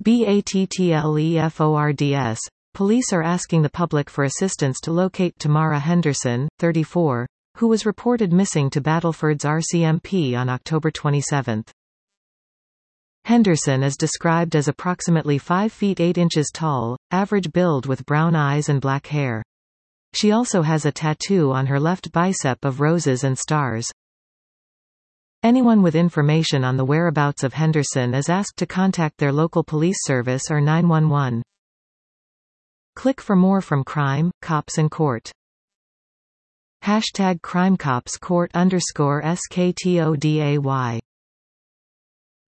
BATTLEFORDS. Police are asking the public for assistance to locate Tamara Henderson, 34, who was reported missing to Battleford's RCMP on October 27. Henderson is described as approximately 5 feet 8 inches tall, average build with brown eyes and black hair. She also has a tattoo on her left bicep of roses and stars. Anyone with information on the whereabouts of Henderson is asked to contact their local police service or 911. Click for more from Crime, Cops and Court. #CrimeCopsCourt_SKTODAY